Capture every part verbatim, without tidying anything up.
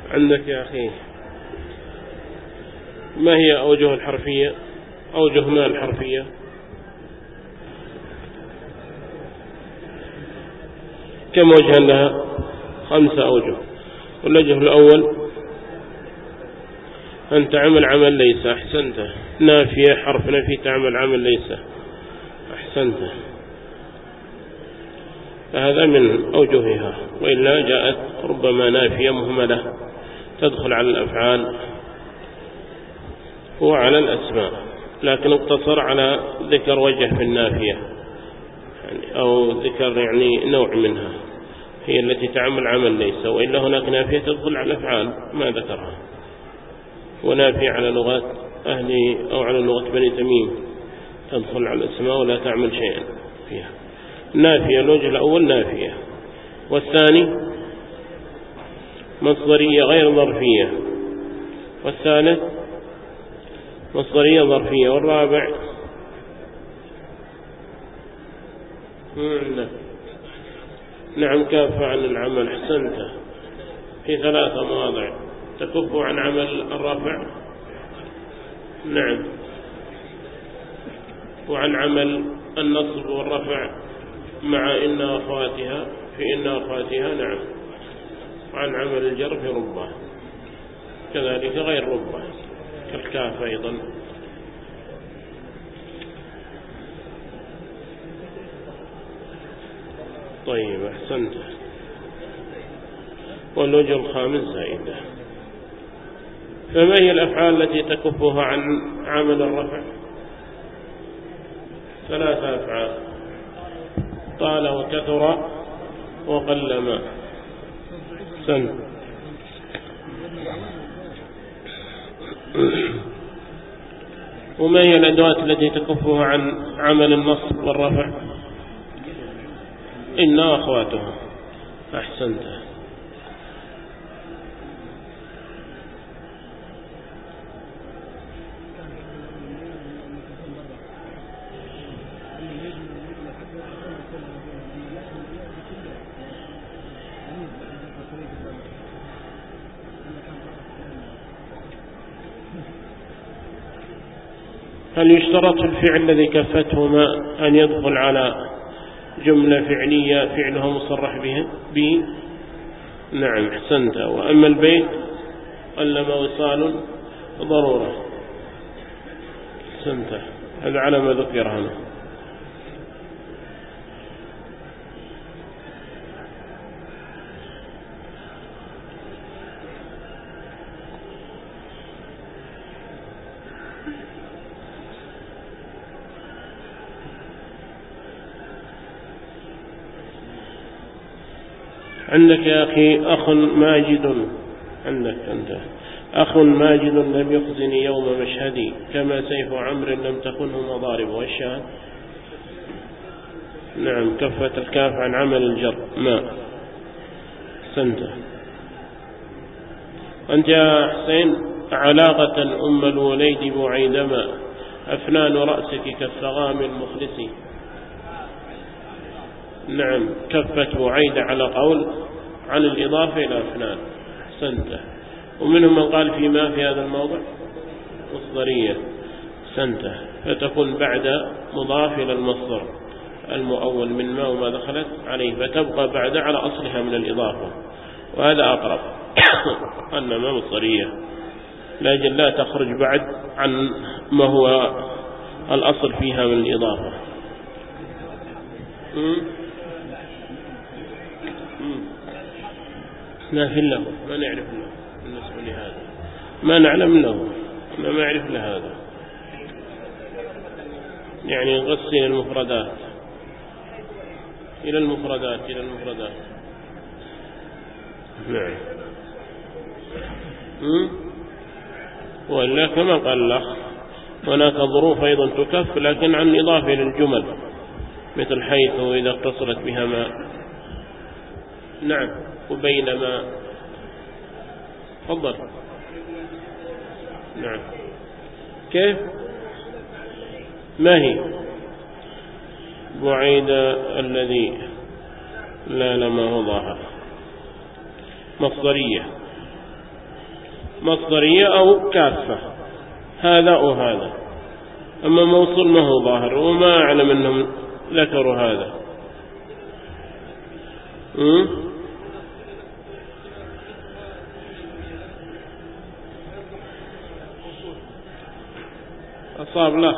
عندك يا أخي ما هي أوجه الحرفية؟ أوجه ما الحرفية؟ كم وجها لها؟ خمسة أوجه. والوجه الأول أن تعمل عمل ليس. أحسنت. نافية حرف نفي تعمل عمل ليس. أحسنت. فهذا من أوجهها، وإلا جاءت ربما نافية مهملة تدخل على الأفعال وعلى الأسماء، لكن اقتصر على ذكر وجه في النافية يعني أو ذكر يعني نوع منها هي التي تعمل عمل ليس، وإلا هناك نافية تدخل على الأفعال ما ذكرها، ونافية على لغات أهل أو على لغة بني تميم تدخل على الأسماء ولا تعمل شيئا فيها. نافية الوجه الأول نافية، والثاني مصدرية غير ظرفية، والثالث مصدرية ظرفية، والرابع نعم كاف عن العمل. حسنت. في ثلاثة مواضع تكف عن عمل الرفع، نعم، وعن عمل النصب والرفع مع إن أخواتها في إن أخواتها، نعم، وعن عمل الجر في ربه، كذلك غير ربه كالكاف أيضا. طيب أحسنت. والوجه الخامس زائدة. فما هي الأفعال التي تكفها عن عمل الرفع؟ ثلاثة أفعال: طال وكثر وقلما. سن. وما هي الأدوات التي تكفها عن عمل النصب والرفع؟ إن أخواتها. أحسنت. هل يشترط في الفعل الذي كفتهما أن يدخل على جملة فعلية فعلها مصرح به؟ نعم أحسنت. وأما البيت قلما وصال ضرورة. أحسنت. هذا على ما ذكر هنا. عندك يا أخي أخ ماجد، عندك أنت أخ ماجد لم يخزني يوم مشهدي، كما سيف عمرو لم تخنه مضارب. والشاهد نعم كفت الكاف عن عمل الجر ما. سنت. أنت يا حسين علاقة أم الوليد بعيدما، أفنان رأسك كالثغام المخلص. نعم كفت بعيد على قول عن الإضافة إلى أفنان. سنته. ومنهم من قال فيما في هذا الموضع مصدرية. سنته، فتكون بعد مضاف إلى المصدر المؤول من ما وما دخلت عليه، فتبقى بعد على أصلها من الإضافة، وهذا أقرب أنما مصدرية لاجل لا تخرج بعد عن ما هو الأصل فيها من الإضافة. نافل له ما نعرف له بالنسبة لهذا، ما نعلم له، ما نعرف لهذا، يعني نغسل المفردات إلى المفردات إلى المفردات. نعم. وإلا كما قال الله هناك ظروف أيضا تكف لكن عن إضافة للجمل، مثل حيث إذا اتصلت بها ما. نعم. وبينما. تفضل. نعم. كيف؟ ما هي؟ بعيد الذي لا لما هو ظاهر. مصدرية. مصدرية أو كافة، هذا أو هذا. أما موصول ما هو ظاهر، وما أعلم أنهم ذكروا هذا. م? أصاب له،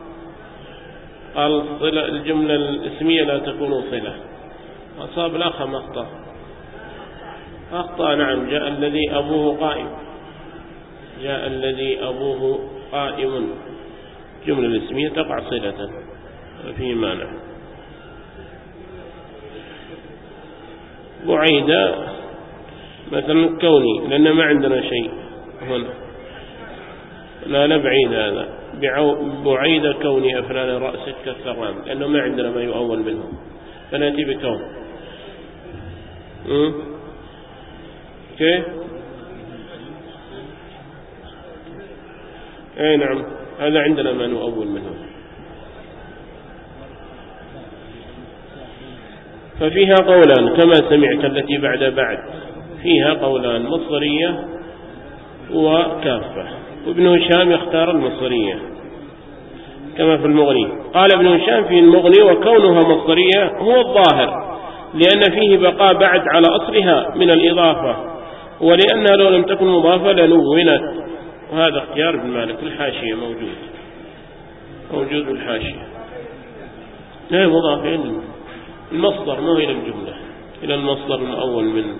قال الجملة الاسمية لا تكون صلة. أصاب الأخ ما أخطأ؟ أخطأ نعم. جاء الذي أبوه قائم، جاء الذي أبوه قائم، جملة الاسمية تقع صلة في مانع. بعيدة مثلا كوني، لأن ما عندنا شيء هنا. لا لا بعيد، هذا بعيدة كوني أفلان رأسك كالثغام، لأنه ما عندنا ما يؤول منه، فنأتي بكون. م? كيف؟ اي نعم، هذا عندنا ما نؤول منه. ففيها قولان كما سمعت التي بعد بعد، فيها قولان مصدرية وكافة. وابن هشام يختار المصدرية كما في المغني. قال ابن هشام في المغني: وكونها مصدرية هو الظاهر، لأن فيه بقاء بعد على أصلها من الإضافة، ولأنها لو لم تكن مضافة لنونت. وهذا اختيار ابن مالك، الحاشية موجود موجود الحاشية. لا مضافة إلى المصدر، ما إلى الجملة، إلى المصدر الأول منه،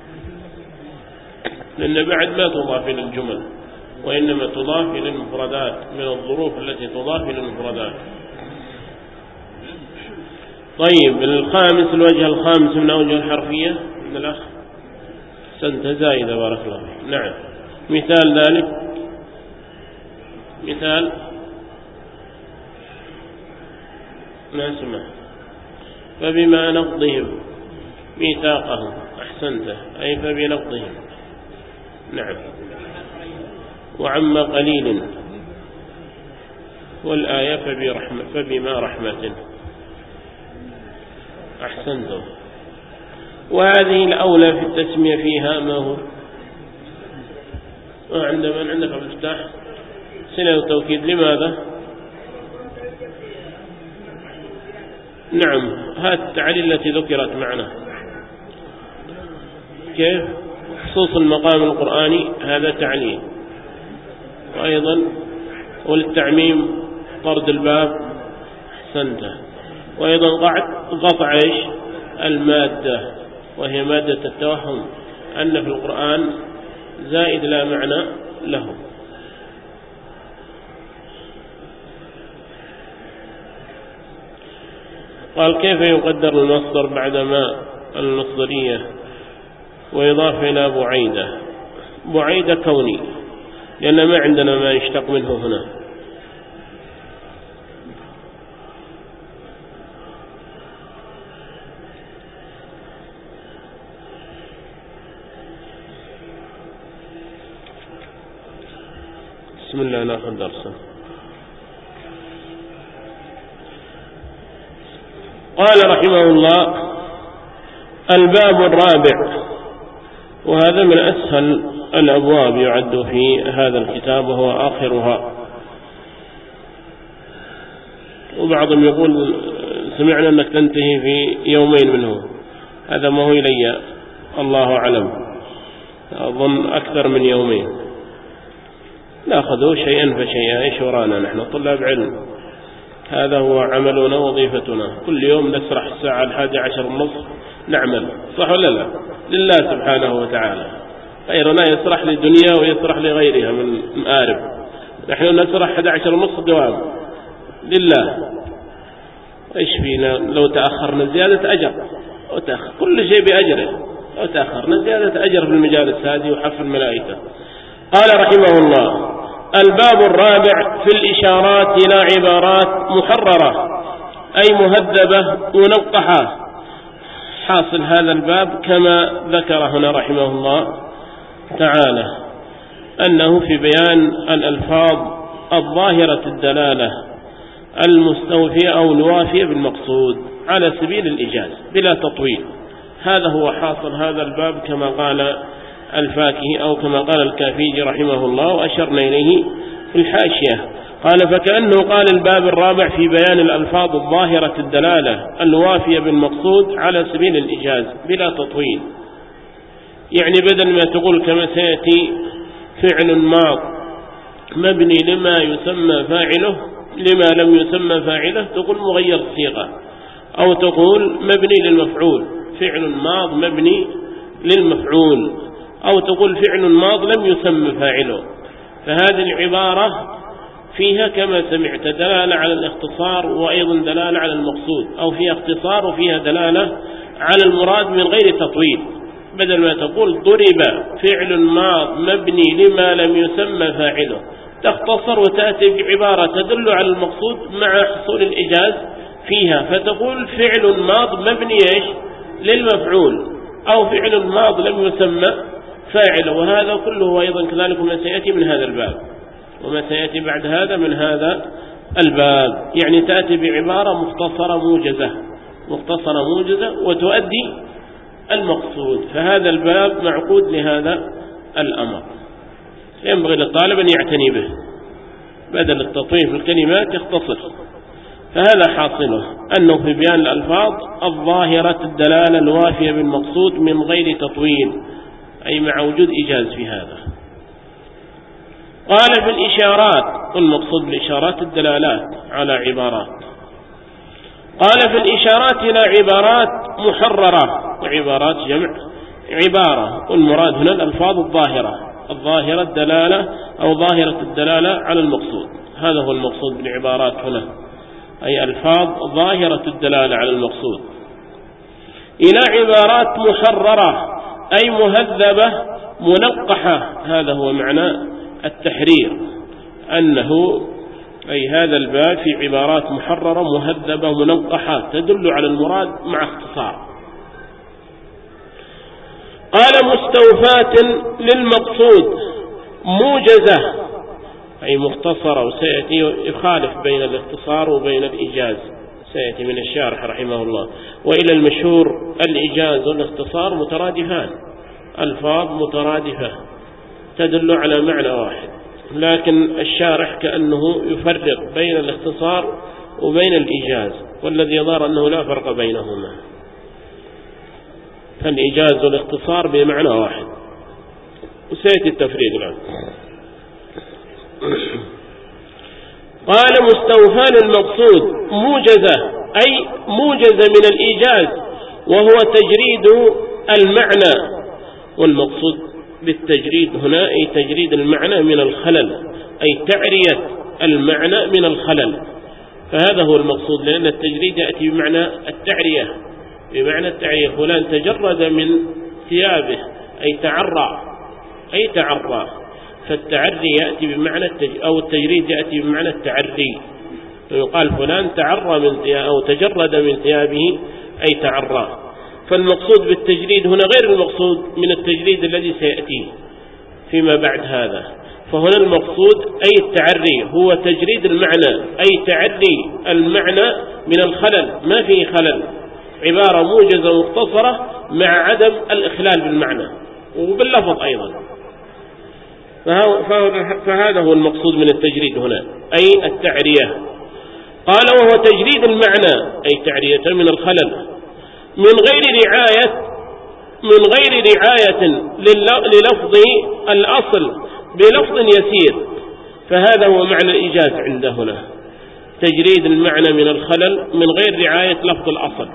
لأن بعد ما تضاف إلى الجمل، وإنما تضاف إلى المفردات من الظروف التي تضاف إلى المفردات. طيب الخامس، الوجه الخامس من أوجه الحرفية من الأخ سنت زائدة بارك الله. نعم، مثال ذلك، مثال ما سمع. فبما نقضهم ميثاقهم، أحسنت، أي فبنقضهم. نعم. وعم قليل، والآية فبرحمة فبما رحمة، أحسنتم. وهذه الأولى في التسمية فيها ما هو عندما عندك المفتاح سنة وتوكيد. لماذا؟ نعم، هذه التعليل التي ذكرت معنا. كيف؟ خصوص المقام القرآني هذا تعليل، وأيضا وللتعميم طرد الباب، أحسنته. وأيضا قطع إيش؟ المادة، وهي مادة التوهم، أن في القرآن زائد لا معنى له. قال: كيف يقدر المصدر بعد ما المصدرية ويضاف إلى بعيدة؟ بعيدة كوني، لأن ما عندنا ما يشتق منه هنا. بسم الله، ناخذ درسا. قال رحمه الله: الباب الرابع، وهذا من أسهل الأبواب يعد في هذا الكتاب، وهو آخرها. وبعضهم يقول سمعنا أنك تنتهي في يومين منه، هذا ما هو إلي، الله أعلم، أظن أكثر من يومين. نأخذه شيئا فشيئا، إيش ورانا نحن طلاب علم، هذا هو عملنا وظيفتنا. كل يوم نسرح الساعة الحادية عشر النصف نعمل، صح ولا لا؟ لله سبحانه وتعالى. غيرنا يسرح للدنيا ويسرح لغيرها من مآرب، نحن نسرح أحد عشر النصف دوام لله. إيش فينا لو تأخرنا زيادة أجر، أو تأخر كل شيء بأجره، أو تأخرنا زيادة أجر في المجالس هذه وحف الملائكة. قال رحمه الله: الباب الرابع في الإشارات إلى عبارات محررة، أي مهذبة منقحة. حاصل هذا الباب كما ذكر هنا رحمه الله تعالى أنه في بيان الألفاظ الظاهرة الدلالة المستوفية أو الوافية بالمقصود على سبيل الإيجاز بلا تطويل. هذا هو حاصل هذا الباب كما قال الفاكهي أو كما قال الكافيجي رحمه الله وأشرنا إليه في الحاشية. قال فكأنه قال الباب الرابع في بيان الألفاظ الظاهرة الدلالة الوافية بالمقصود على سبيل الإجاز بلا تطويل. يعني بدل ما تقول كما سيأتي فعل ماض مبني لما يسمى فاعله لما لم يسمى فاعله تقول مغير صيغة، أو تقول مبني للمفعول فعل ماض مبني للمفعول، أو تقول فعل ماض لم يسمى فاعله. فهذه العبارة فيها كما سمعت دلالة على الاختصار وأيضا دلالة على المقصود، أو فيها اختصار وفيها دلالة على المراد من غير تطويل. بدل ما تقول ضرب فعل ماض مبني لما لم يسمى فاعله تختصر وتأتي بعبارة تدل على المقصود مع حصول الإجاز فيها، فتقول فعل ماض مبني إيش للمفعول، أو فعل ماض لم يسمى فاعله. وهذا كله أيضا كذلك ما سيأتي من هذا الباب وما سيأتي بعد هذا من هذا الباب. يعني تأتي بعبارة مختصرة موجزة مختصرة موجزة وتؤدي المقصود. فهذا الباب معقود لهذا الأمر، ينبغي للطالب أن يعتني به بدل التطويل في الكلمات يختصر. فهذا حاصله أنه في بيان الألفاظ الظاهرة الدلالة الوافية بالمقصود من غير تطويل، أي مع وجود إيجاز في هذا. قال في الإشارات، والمقصود بالإشارات الدلالات على عبارات. قال في الإشارات إلى عبارات محررة، وعبارات جمع عبارة، والمراد هنا الألفاظ الظاهرة الظاهرة الدلالة أو ظاهرة الدلالة على المقصود. هذا هو المقصود بالعبارات هنا، أي ألفاظ ظاهرة الدلالة على المقصود. إلى عبارات محررة أي مهذبة منقحة، هذا هو معنى التحرير، أنه أي هذا الباب في عبارات محررة مهذبة منقحة تدل على المراد مع اختصار. قال مستوفاة للمقصود موجزة أي مختصرة، وسيأتي يخالف بين الاختصار وبين الإيجاز، سيأتي من الشارح رحمه الله. وإلى المشهور الإيجاز والاختصار مترادفان، ألفاظ مترادفة تدل على معنى واحد، لكن الشارح كأنه يفرق بين الاختصار وبين الإيجاز، والذي يظهر أنه لا فرق بينهما، فالإيجاز والاختصار بمعنى واحد، وسيأتي التفريق الآن. قال مستوفى المقصود موجزة أي موجزة من الإيجاز، وهو تجريد المعنى، والمقصود بالتجريد هنا أي تجريد المعنى من الخلل، أي تعرية المعنى من الخلل. فهذا هو المقصود، لأن التجريد يأتي بمعنى التعرية، بمعنى التعرية. فلان تجرد من ثيابه أي تعرى أي تعرى فالتعري يأتي بمعنى التج... أو التجريد يأتي بمعنى التعري، فيقال فلان تعرى من ثيابه أو تجرد من ثيابه أي تعرى. فالمقصود بالتجريد هنا غير المقصود من التجريد الذي سيأتي فيما بعد هذا. فهنا المقصود أي التعري هو تجريد المعنى، أي تعري المعنى من الخلل، ما فيه خلل، عبارة موجزة مختصرة مع عدم الإخلال بالمعنى وباللفظ أيضا. فهذا هو المقصود من التجريد هنا أي التعرية. قال وهو تجريد المعنى أي تعرية من الخلل من غير رعاية من غير رعاية للفظ الأصل بلفظ يسير. فهذا هو معنى الإيجاز عنده هنا، تجريد المعنى من الخلل من غير رعاية لفظ الأصل.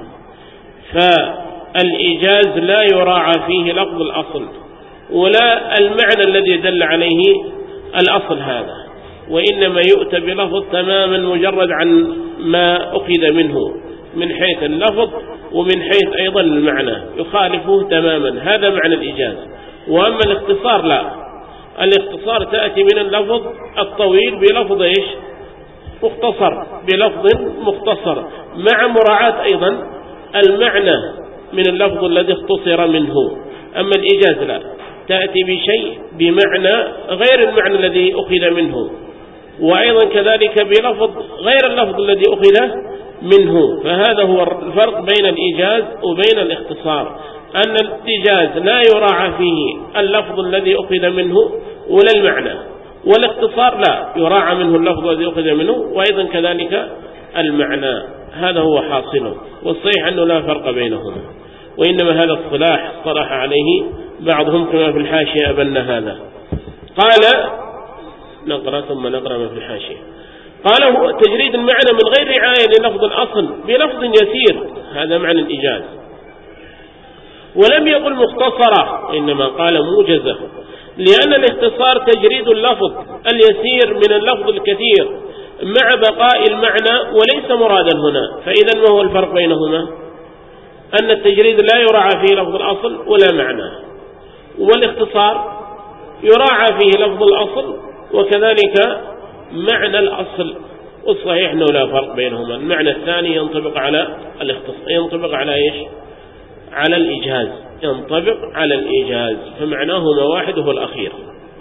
فالإيجاز لا يراعى فيه لفظ الأصل ولا المعنى الذي دل عليه الأصل هذا، وإنما يؤتى بلفظ تماما مجرد عن ما أخذ منه من حيث اللفظ ومن حيث أيضا المعنى يخالفه تماما. هذا معنى الإيجاز. وأما الاختصار لا، الاختصار تأتي من اللفظ الطويل بلفظ إيش مختصر، بلفظ مختصر مع مراعاة أيضا المعنى من اللفظ الذي اختصر منه. أما الإيجاز لا، تأتي بشيء بمعنى غير المعنى الذي أخذ منه، وأيضا كذلك بلفظ غير اللفظ الذي أخذ منه. فهذا هو الفرق بين الإيجاز وبين الاختصار. أن الإيجاز لا يراعى فيه اللفظ الذي أخذ منه ولا المعنى، والاختصار لا يراعى منه اللفظ الذي أخذ منه وأيضا كذلك المعنى. هذا هو حاصله، والصحيح أنه لا فرق بينهما، وإنما هذا الصلاح اصطلح عليه بعضهم كما في الحاشية أبن هذا. قال نقرأ ثم نقرأ ما في الحاشية. قال هو تجريد المعنى من غير رعاية للفظ الأصل بلفظ يسير، هذا معنى الإيجاز. ولم يقل مختصرة، وإنما قال موجزة، لأن الاختصار تجريد اللفظ اليسير من اللفظ الكثير مع بقاء المعنى وليس مرادا هنا. فإذا ما هو الفرق بينهما؟ أن التجريد لا يراعى فيه لفظ الأصل ولا معنى، والاختصار يراعى فيه لفظ الأصل وكذلك معنى الأصل، والصحيح أنه لا فرق بينهما. المعنى الثاني ينطبق على الاختصار، ينطبق على إيش؟ على الإيجاز، ينطبق على الإيجاز، فمعناهما واحد هو الأخير.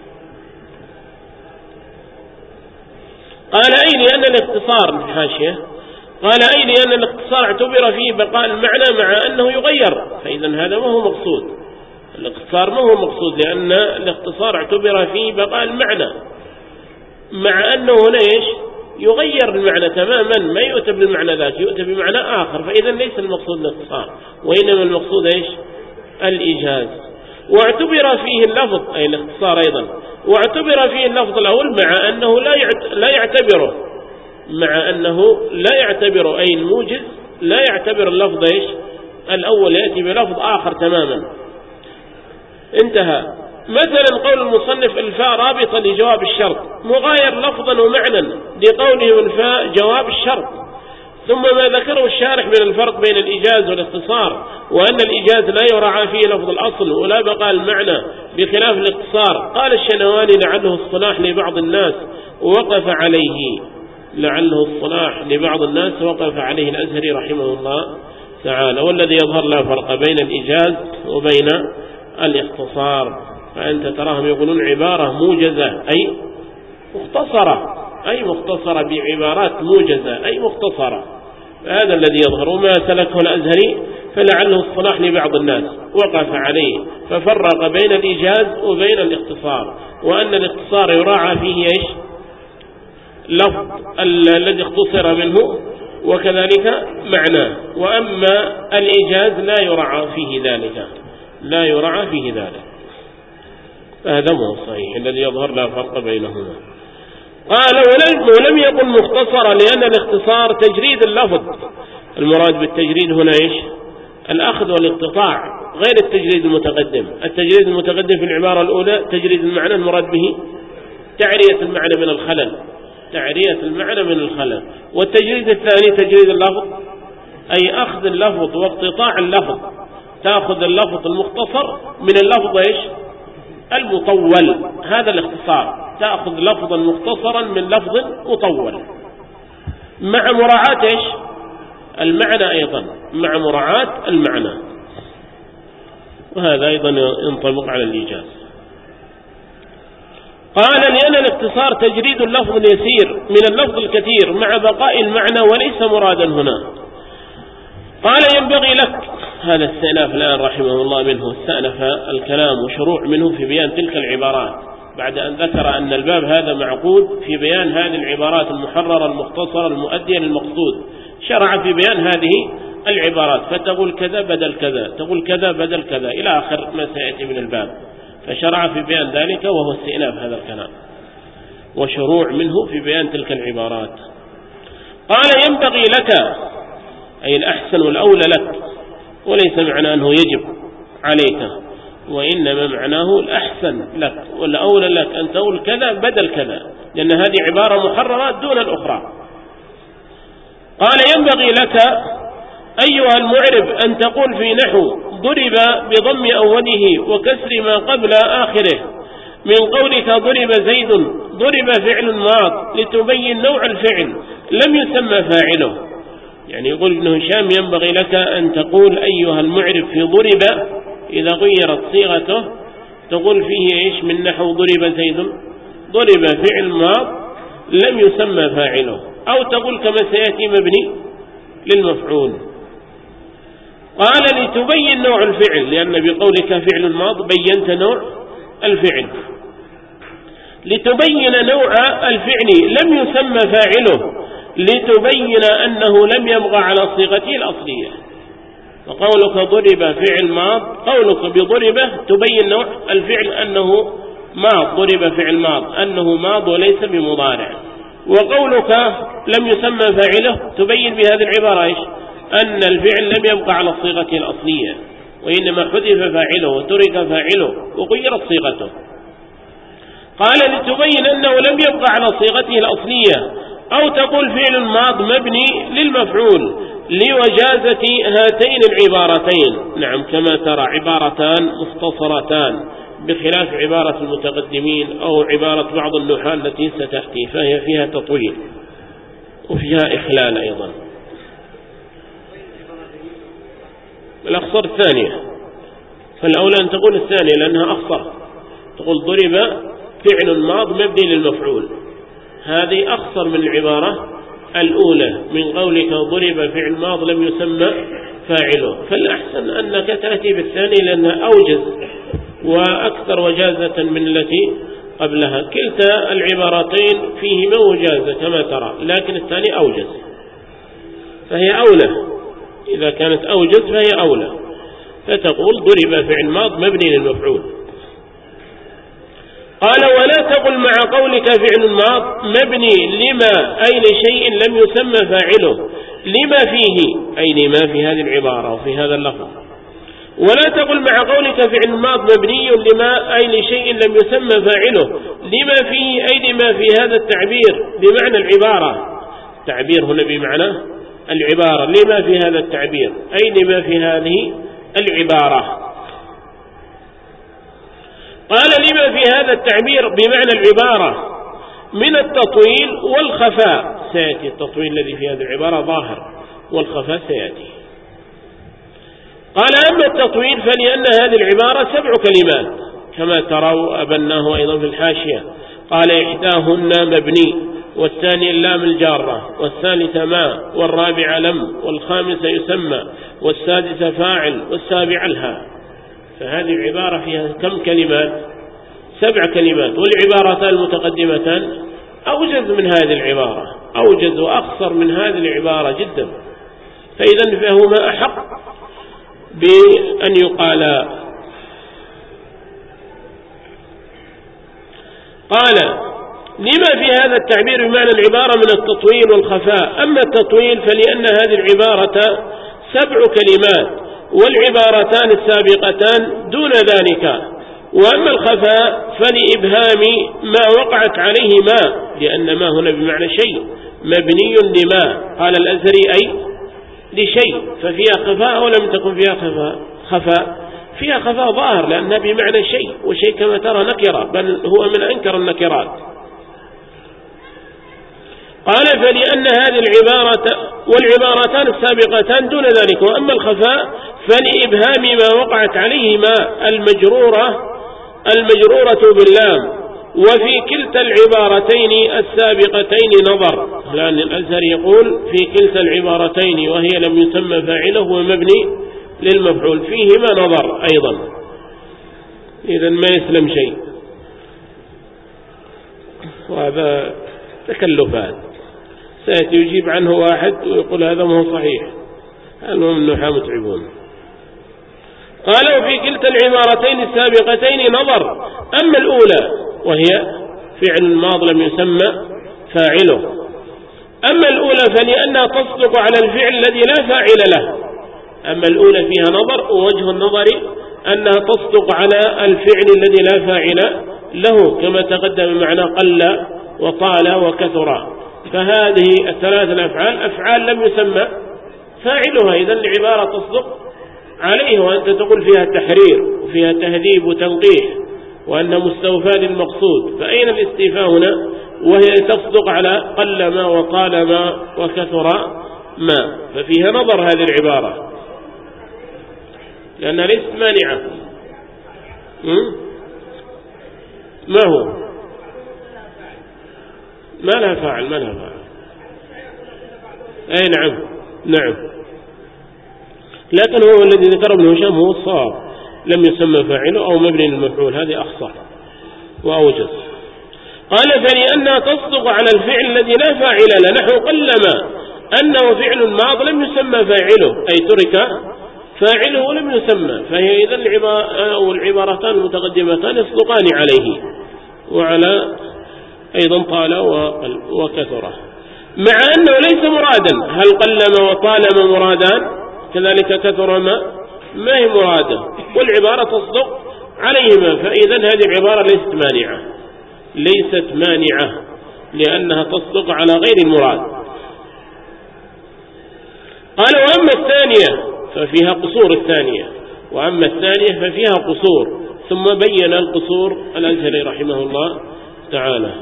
قال أي لأن الاختصار في الحاشية، قال أي لأن الاختصار اعتبر فيه بقاء المعنى مع أنه يغير، فإذا هذا ما هو مقصود، الاختصار ما هو مقصود، لأن الاختصار اعتبر فيه بقاء المعنى مع أنه هنا إيش؟ يغير المعنى تماما، ما يؤتى بالمعنى ذاك، يؤتى بمعنى آخر، فإذا ليس المقصود الاختصار، وإنما المقصود إيش؟ الإيجاز. واعتبر فيه اللفظ أي الاختصار أيضا، واعتبر فيه اللفظ الأول مع أنه لا يعتبره، مع أنه لا يعتبره أي الموجز لا يعتبر اللفظ إيش؟ الأول، يأتي بلفظ آخر تماما. انتهى. مثلا قول المصنف الفاء رابطة لجواب الشرط، مغاير لفظا ومعنى لقوله الفاء جواب الشرط. ثم ما ذكره الشارح من الفرق بين الإيجاز والاختصار، وأن الإيجاز لا يراعى فيه لفظ الأصل ولا بقاء المعنى بخلاف الاختصار. قال الشنواني لعله الصلاح لبعض الناس وقف عليه، لعله الصلاح لبعض الناس وقف عليه الأزهري رحمه الله تعالى. والذي يظهر لا فرق بين الإيجاز وبين الاختصار، فأنت تراهم يقولون عبارة موجزة أي مختصرة، أي مختصرة بعبارات موجزة أي مختصرة، هذا الذي يظهر. وما سلكه الأزهري فلعله الصلاح لبعض الناس وقف عليه، ففرق بين الإيجاز وبين الاختصار، وأن الاختصار يراعى فيه إيش؟ لفظ الذي اختصر منه وكذلك معناه، وأما الإيجاز لا يراعى فيه ذلك، لا يراعى فيه ذلك. هذا هو الصحيح الذي يظهر لا فرق بينهما. قال ولم يقل مختصرا، لأن الاختصار تجريد اللفظ، المراد بالتجريد هنا إيش؟ الأخذ والاقتطاع، غير التجريد المتقدم. التجريد المتقدم في العبارة الأولى تجريد المعنى، المراد به تعرية المعنى من الخلل، تعرية المعنى من الخلل. والتجريد الثاني تجريد اللفظ، أي أخذ اللفظ واقتطاع اللفظ، تأخذ اللفظ المختصر من اللفظ إيش؟ المطول، هذا الاختصار، تأخذ لفظا مختصرا من لفظ مطول مع مراعاة إيش؟ المعنى أيضا، مع مراعاة المعنى، وهذا أيضا ينطبق على الإيجاز. قال لأن الاختصار تجريد اللفظ اليسير من اللفظ الكثير مع بقاء المعنى وليس مرادا هنا. قال ينبغي لك، هذا استئناف الآن رحمه الله منه، استأنف الكلام وشروع منه في بيان تلك العبارات، بعد أن ذكر أن الباب هذا معقود في بيان هذه العبارات المحررة المختصرة المؤدية للمقصود، شرع في بيان هذه العبارات، فتقول كذا بدل كذا، تقول كذا بدل كذا إلى آخر ما سيأتي من الباب، فشرع في بيان ذلك، وهو استئناف هذا الكلام وشروع منه في بيان تلك العبارات. قال ينبغي لك، أي الأحسن والأولى لك، وليس معناه أنه يجب عليك، وإنما معناه الأحسن لك والأولى لك أن تقول كذا بدل كذا، لأن هذه عبارة محررة دون الأخرى. قال ينبغي لك أيها المعرب أن تقول في نحو ضرب بضم أوله وكسر ما قبل آخره، من قولك ضرب زيد، ضرب فعل ماض لتبين نوع الفعل لم يسمى فاعله. يعني يقول ابن هشام ينبغي لك أن تقول أيها المعرب في ضرب إذا غيرت صيغته، تقول فيه إيش؟ من نحو ضرب زيد، ضرب فعل ماض لم يسمى فاعله، أو تقول كما سيأتي مبني للمفعول. قال لتبين نوع الفعل، لأن بقولك فعل ماض بينت نوع الفعل. لتبين نوع الفعل لم يسمى فاعله لتبين أنه لم يبغى على صيغته الأصلية. وقولك ضرب فعل ماض، قولك بضربه تبين نوع الفعل أنه ماض، ضرب فعل ماض أنه ماض وليس بمضارع. وقولك لم يسمى فاعله تبين بهذه العبارة إيش؟ أن الفعل لم يبقى على صيغته الأصلية، وإنما حذف فاعله وترك فاعله وغيرت صيغته. قال لتبين أنه لم يبقى على صيغته الأصلية، أو تقول فعل ماض مبني للمفعول لوجازة هاتين العبارتين. نعم، كما ترى عبارتان مختصرتان بخلاف عبارة المتقدمين أو عبارة بعض النحاة التي ستأتي، فهي فيها تطويل وفيها إخلال أيضا. الأخصر الثانية، فالأولى أن تقول الثانية لأنها أخصر، تقول ضرب فعل ماض مبني للمفعول، هذه أخصر من العبارة الأولى من قولك ضرب فعل ماض لم يسمى فاعله. فالأحسن أنك تأتي بالثاني لأنها أوجز وأكثر وجازة من التي قبلها. كلتا العبارتين فيهما وجازة كما ترى، لكن الثاني أوجز فهي أولى. إذا كانت أوجز فهي أولى، فتقول ضرب فعل ماض مبني للمفعول. قال ولا تقل مع قولك فعل ماض مبني لما أي لشيء لم يسمى فاعله لما فيه، أي لما في هذه العبارة وفي هذا اللفظ. ولا تقل مع قولك فعل ماض مبني لما أي لشيء لم يسمى فاعله لما فيه، أي لما في هذا التعبير بمعنى العبارة. التعبير هنا بمعنى العبارة، لما في هذا التعبير أي لما في هذه العبارة. قال لما في هذا التعبير بمعنى العبارة من التطويل والخفاء. سيأتي التطويل الذي في هذه العبارة ظاهر، والخفاء سيأتي. قال أما التطويل فلأن هذه العبارة سبع كلمات كما تروا أبناه أيضا في الحاشية. قال إحداهن مبني، والثاني اللام الجارة، والثالثة ما، والرابع لم، والخامسة يسمى، والسادسة فاعل، والسابع الها. فهذه العبارة فيها كم كلمات؟ سبع كلمات. والعبارتان المتقدمتان أوجز من هذه العبارة، أوجز وأخصر من هذه العبارة جدا، فإذا فهما أحق بأن يقال. قال لما في هذا التعبير بمعنى العبارة من التطويل والخفاء. أما التطويل فلأن هذه العبارة سبع كلمات، والعبارتان السابقتان دون ذلك. وأما الخفاء فلإبهام ما وقعت عليه ما، لأن ما هنا بمعنى شيء مبني لما. قال الأزهري أي لشيء، ففيها خفاء ولم تكن فيها خفاء. خفاء فيها خفاء ظاهر لأنها بمعنى شيء، وشيء كما ترى نكرة، بل هو من أنكر النكرات. قال فلأن هذه العبارة والعبارتان السابقتان دون ذلك. وأما الخفاء فلإبهام ما وقعت عليه ما المجرورة المجرورة باللام. وفي كلتا العبارتين السابقتين نظر، لأن الأزهر يقول في كلتا العبارتين وهي لم يسمى فاعله ومبني للمفعول فيهما نظر أيضا، إذن ما يسلم شيء. وهذا تكلفات سيأتي يجيب عنه واحد ويقول هذا ما هو صحيح، المهم النحاة متعبون. قالوا في كلتا العبارتين السابقتين نظر. أما الأولى وهي فعل ماض لم يسمى فاعله، أما الأولى فلأنها تصدق على الفعل الذي لا فاعل له. أما الأولى فيها نظر، ووجه النظر أنها تصدق على الفعل الذي لا فاعل له، كما تقدم معنا قل وطال وكثر. فهذه الثلاث الأفعال أفعال لم يسمى فاعلها، إذن العبارة تصدق عليه، وأنت تقول فيها تحرير وفيها تهذيب وتنقيح وأن مستوفى للمقصود. فأين الاستيفاء هنا وهي تصدق على قل ما وطال ما وكثر ما؟ ففيها نظر هذه العبارة لأنها ليست مانعة. ما هو ما لها فاعل ما لها فاعل أي نعم نعم. لكن هو الذي ذكر ابن هشام هو الصواب، لم يسمى فاعله أو مبني للمفعول، هذه أخصر وأوجز. قال فلأنها تصدق على الفعل الذي لا فاعل له، نحو قلما أنه فعل ماض لم يسمى فاعله، أي ترك فاعله ولم يسمى، فهي إذن العبارتان المتقدمتان يصدقان عليه وعلى أيضا طال وكثرة، مع أنه ليس مرادا. هل قلما وطالما مرادان؟ كذلك كثر ما ما هي مراده، والعبارة تصدق عليهما، فإذا هذه العبارة ليست مانعة ليست مانعة لأنها تصدق على غير المراد. قال وأما الثانية ففيها قصور الثانية وأما الثانية ففيها قصور، ثم بين القصور الأزهري رحمه الله تعالى.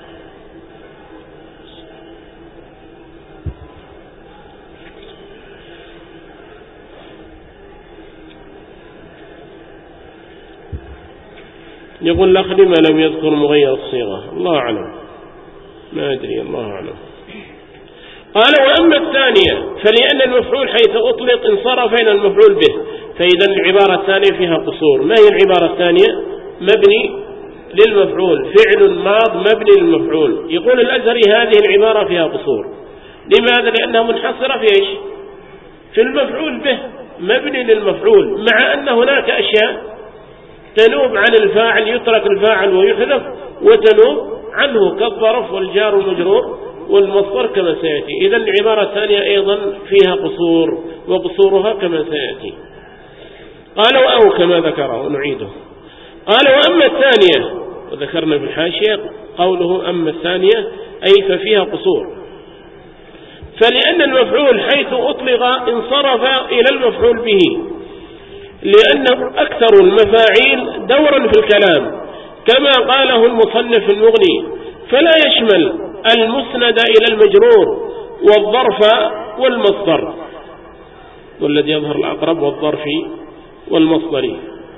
يقول لأخذ ما لم يذكر مغير الصيغة، الله أعلم، ما أدري، الله أعلم. قال وأما الثانية فلأن المفعول حيث أطلق انصرف إلى المفعول به، فإذا العبارة الثانية فيها قصور. ما هي العبارة الثانية؟ مبني للمفعول، فعل ماض مبني للمفعول. يقول الأزهري هذه العبارة فيها قصور. لماذا؟ لأنها منحصرة في إيش؟ في المفعول به، مبني للمفعول، مع أن هناك أشياء تنوب عن الفاعل، يترك الفاعل ويحذف، وتنوب عنه كالظرف والجار والمجرور والمصدر كما سيأتي. إذا العبارة الثانية أيضا فيها قصور، وقصورها كما سيأتي. قالوا أو كما ذكره ونعيده. قال وأما الثانية، وذكرنا في الحاشية قوله أما الثانية أي ففيها قصور، فلأن المفعول حيث أطلق انصرف إلى المفعول به، لأنه أكثر المفاعيل دورا في الكلام كما قاله المصنف المغني، فلا يشمل المسند إلى المجرور والظرف والمصدر، والذي يظهر الأقرب والظرف والمصدر،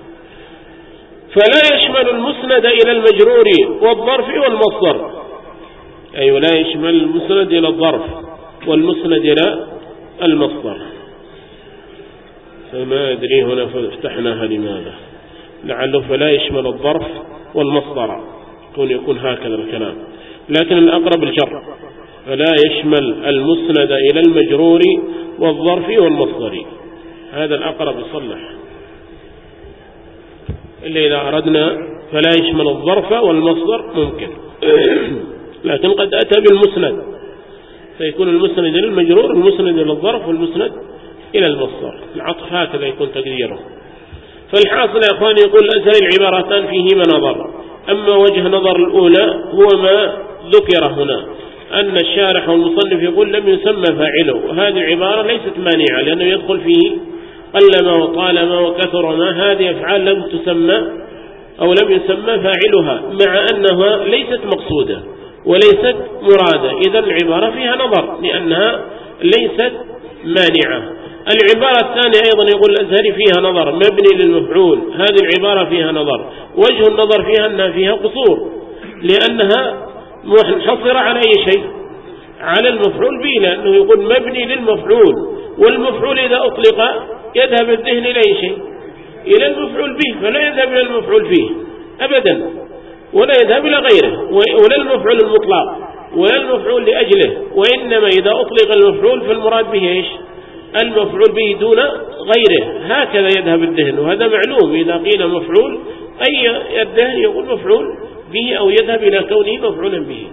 فلا يشمل المسند إلى المجرور والظرف والمصدر، أي أيوة لا يشمل المسند إلى الظرف والمسند إلى المصدر. فما أدري هنا فتحناها لماذا، لعله فلا يشمل الظرف والمصدر، يكون يكون هكذا الكلام، لكن الأقرب الجر، فلا يشمل المسند إلى المجرور والظرف والمصدر، هذا الأقرب يصلح. إلا إذا أردنا فلا يشمل الظرف والمصدر ممكن لكن قد أتى بالمسند، فيكون المسند إلى المجرور، المسند إلى الظرف، والمسند إلى المصدر، العطف هكذا يكون تقديره. فالحاصل يا أخواني يقول الأزهري العبارتان فيهما نظر. أما وجه نظر الأولى هو ما ذكر هنا، أن الشارح والمصنف يقول لم يسمى فاعله، وهذه العبارة ليست مانعة، لأنه يدخل فيه قلما وطالما وكثر ما، هذه أفعال لم تسمى أو لم يسمى فاعلها، مع أنها ليست مقصودة وليست مرادة. إذا العبارة فيها نظر لأنها ليست مانعة. العبارة الثانية أيضا يقول الأزهري فيها نظر، مبني للمفعول، هذه العبارة فيها نظر. وجه النظر فيها أنها فيها قصور، لأنها منحصرة على أي شيء؟ على المفعول به، لأنه يقول مبني للمفعول، والمفعول إذا أطلق يذهب الذهن إلى أي شيء؟ إلى المفعول به، فلا يذهب إلى المفعول فيه أبدا، ولا يذهب إلى غيره، ولا المفعول المطلق ولا المفعول لأجله، وإنما إذا أطلق المفعول فالمراد به إيش؟ المفعول به دون غيره، هكذا يذهب الذهن، وهذا معلوم. إذا قيل مفعول أي الذهن يقول مفعول به، أو يذهب إلى كونه مفعولا به.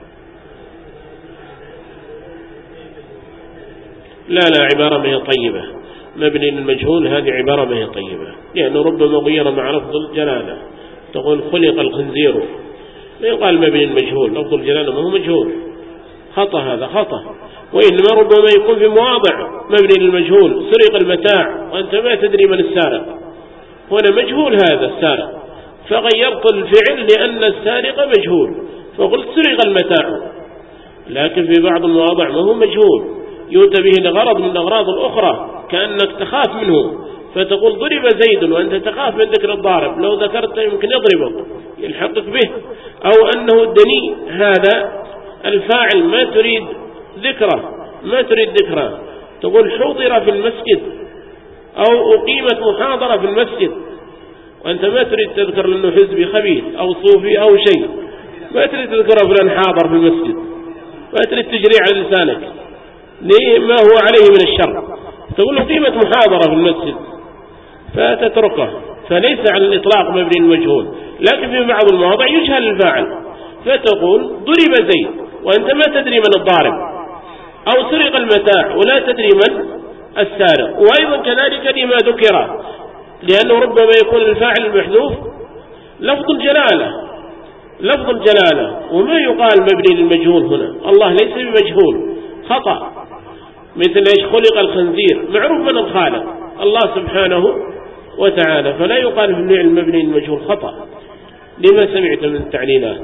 لا لا عبارة ما هي طيبة، مبني للمجهول، هذه عبارة ما هي طيبة، لأنه ربما غير مع لفظ الجلالة، تقول خلق الخنزير، لا يقال مبني المجهول، لفظ الجلالة ما هو مجهول، خطأ، هذا خطأ. وإنما ربما يكون في مواضع مبني للمجهول، سرق المتاع وأنت ما تدري من السارق، هنا مجهول هذا السارق، فغيرت الفعل لأن السارق مجهول فقلت سرق المتاع، لكن في بعض المواضع ما هو مجهول، يؤتى به لغرض من الأغراض الأخرى، كأنك تخاف منه فتقول ضرب زيد وأنت تخاف من ذكر الضارب، لو ذكرت يمكن يضربك يلحقك به. أو أنه الدني، هذا الفاعل ما تريد ذكره، ما تريد ذكره، تقول حضر في المسجد، أو أقيمت محاضرة في المسجد وأنت ما تريد تذكر لأنه حزبي خبيث أو صوفي أو شيء، ما تريد تذكره فلان حاضر في المسجد، ما تريد تجري على لسانك ليه ما هو عليه من الشر، تقول له قيمة محاضرة في المسجد فتتركه، فليس على الإطلاق مبني المجهول، لكن في بعض المواضع يجهل الفاعل، فتقول ضرب زيد وأنت ما تدري من الضارب، أو سرق المتاع ولا تدري من السارق. وأيضا كذلك لما ذكر، لأنه ربما يكون الفاعل المحذوف لفظ الجلالة، لفظ الجلالة وما يقال مبني للمجهول هنا، الله ليس بمجهول، خطأ، مثل إيش خلق الخنزير، معروف من الخالق الله سبحانه وتعالى، فلا يقال في النوع المبني للمجهول خطأ. لما سمعت من التعليلات؟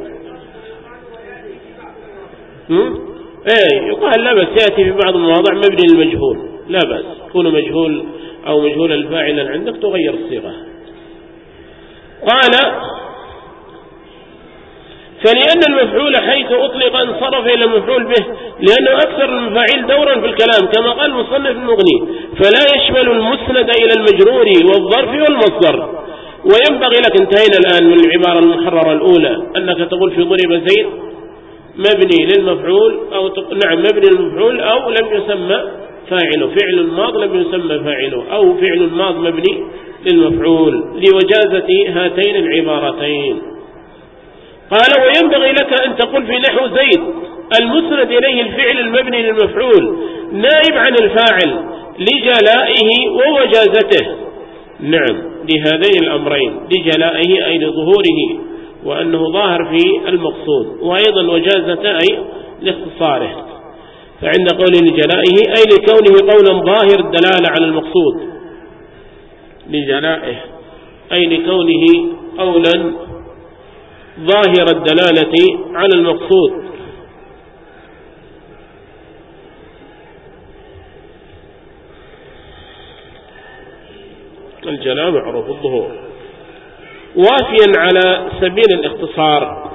ايه يقال لا بس، يأتي في بعض المواضع مبني للمجهول لا بس، يكون مجهول أو مجهول الفاعل عندك تغير الصيغة. قال فلأن المفعول حيث أطلق انصرف إلى المفعول به، لأنه أكثر المفاعيل دورا في الكلام كما قال المصنف المغني، فلا يشمل المسند إلى المجرور والظرف والمصدر. وينبغي لك، انتهينا الآن من العبارة المحررة الأولى، أنك تقول في ضرب زيد مبني للمفعول أو تق... نعم مبني للمفعول أو لم يسمى فاعله، فعل الماض لم يسمى فاعله، أو فعل الماض مبني للمفعول لوجازة هاتين العبارتين. قال وينبغي لك أن تقول في نحو زيد المسند إليه الفعل المبني للمفعول نائب عن الفاعل لجلائه ووجازته، نعم لهذين الأمرين، لجلائه أي لظهوره وأنه ظاهر في المقصود، وأيضا وجازته أي لاختصاره. فعند قوله لجلائه أي لكونه قولا ظاهر الدلالة على المقصود، لجلائه أي لكونه قولا ظاهر الدلالة على المقصود. الجلاء معروف الظهور. وافيا على سبيل الاختصار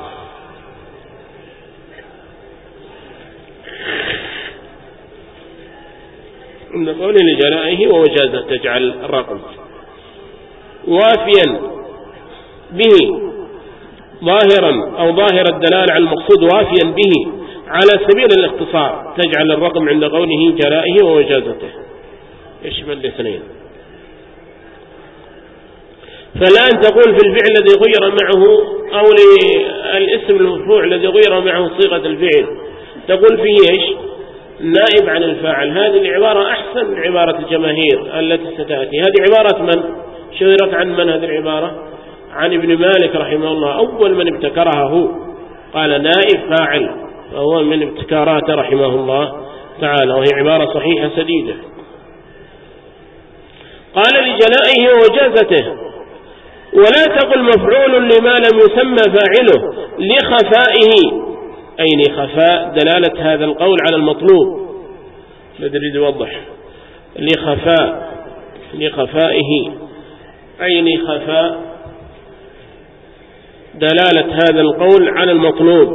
عند قوله لجلائه ووجازة تجعل الرقم وافيا به ظاهرا أو ظاهر الدلالة على المقصود، وافيا به على سبيل الاختصار تجعل الرقم عند قوله جلائه ووجازته يشمل الاثنين. فلا أن تقول في الفعل الذي غير معه أو للاسم المرفوع الذي غير معه صيغة الفعل تقول فيه إيش نائب عن الفاعل. هذه العبارة أحسن من عبارة الجماهير التي ستأتي. هذه عبارة من شهرت عن من هذه العبارة؟ عن ابن مالك رحمه الله، أول من ابتكرها هو، قال نائب فاعل، فهو من ابتكاراته رحمه الله تعالى، وهي عبارة صحيحة سديدة. قال لجلائه ووجازته. ولا تقل مفعول لما لم يسمى فاعله لخفائه، أي لخفاء دلالة هذا القول على المطلوب، الذي يريد يوضح لخفاء لخفائه أي لخفاء دلالة هذا القول على المطلوب.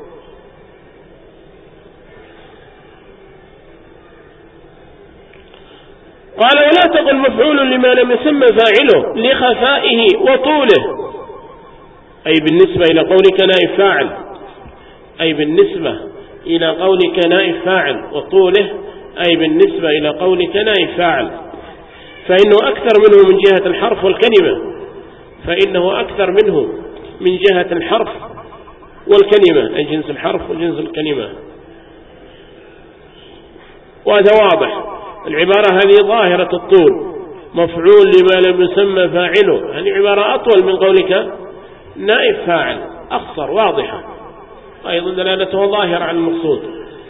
قال ولا تقل مفعول لما لم يسمى فاعله لخفائه وطوله، أي بالنسبة إلى قولك نائب فاعل، أي بالنسبة إلى قولك نائب فاعل، وطوله أي بالنسبة إلى قولك نائب فاعل، فإنه أكثر منه من جهة الحرف والكلمة، فإنه أكثر منه من جهة الحرف والكلمة، أي جنس الحرف وجنس الكلمة. وهذا واضح. العبارة هذه ظاهرة الطول، مفعول لما لم يسمى فاعله، هذه عبارة أطول من قولك نائب فاعل، أخصر واضحة، أيضا دلالته ظاهرة على المقصود.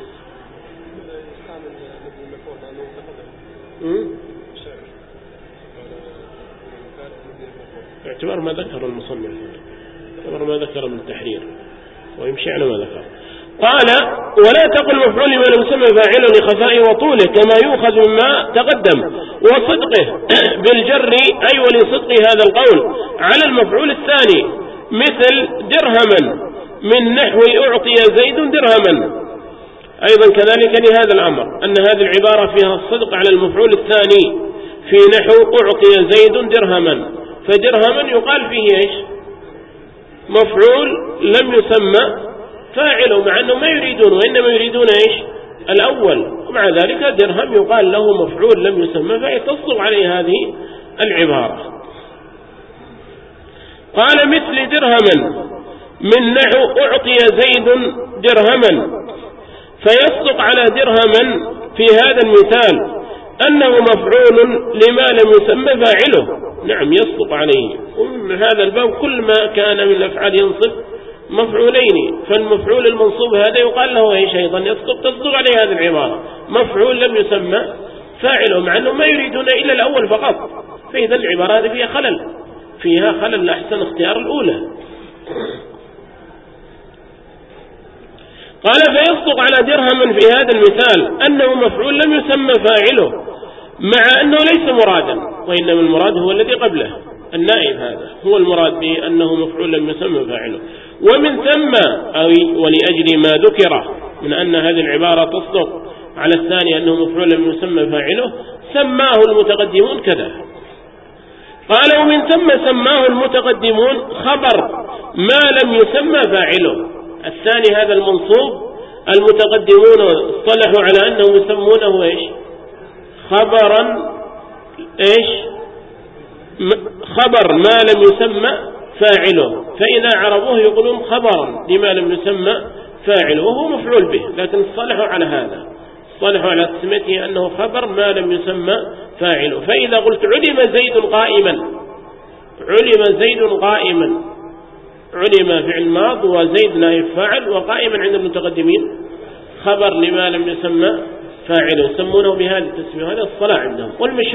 اعتبار ما ذكر المصنف، اعتبار ما ذكر من التحرير، ويمشي على ما ذكر. قال ولا تقل مفعول لما لم يسمى فاعله لخفائه وطوله، كما يؤخذ مما تقدم وصدقه بالجر، أي ولصدق هذا القول على المفعول الثاني، مثل درهما من نحو أعطي زيد درهما. أيضا كذلك لهذا الأمر أن هذه العبارة فيها الصدق على المفعول الثاني، في نحو أعطي زيد درهما، فدرهما يقال فيه إيش؟ مفعول لم يسمى فاعله، مع أنه ما يريدون، وإنما يريدون إيش؟ الأول، ومع ذلك درهم يقال له مفعول لم يسمى فاعل، تصدق عليه هذه العبارة. قال مثل درهما من نحو أعطي زيد درهما، فيصدق على درهما في هذا المثال أنه مفعول لما لم يسمى فاعله. نعم يصدق عليه، ومن هذا الباب كل ما كان من الأفعال ينصب مفعولين، فالمفعول المنصوب هذا يقال له ايش ايضا؟ يصدق، تصدق عليه هذه العبارة مفعول لم يسمى فاعله، مع أنه ما يريدون إلا الأول فقط، فإذا العبارة هذه فيها خلل، فيها خلل، لأحسن اختيار الأولى. قال فيصدق على درهم في هذا المثال أنه مفعول لم يسمى فاعله، مع أنه ليس مرادا، وإنما المراد هو الذي قبله، النائب هذا هو المراد بأنه مفعول لم يسمى فاعله. ومن ثم أو ولأجل ما ذكر من أن هذه العبارة تصدق على الثاني أنه مفعول لم يسمى فاعله، سماه المتقدمون كذا. قال ومن ثم سماه المتقدمون خبر ما لم يسمى فاعله. الثاني هذا المنصوب المتقدمون اصطلحوا على أنهم يسمونه إيش؟ خبرا إيش؟ خبر ما لم يسمى فاعله، فإذا عربوه يقولون خبرا لما لم يسمى فاعله، وهو مفعول به، لكن اصطلحوا على هذا، اصطلحوا على تسميته أنه خبر ما لم يسمى فاعله. فإذا قلت علم زيد قائما، علم زيد قائما، علم فعل ماض وزيد نائب فاعل، وقائما عند المتقدمين خبر لما لم يسمى فاعله، يسمونه بهذه التسمية، هذا الصلاة عندهم. والمشهور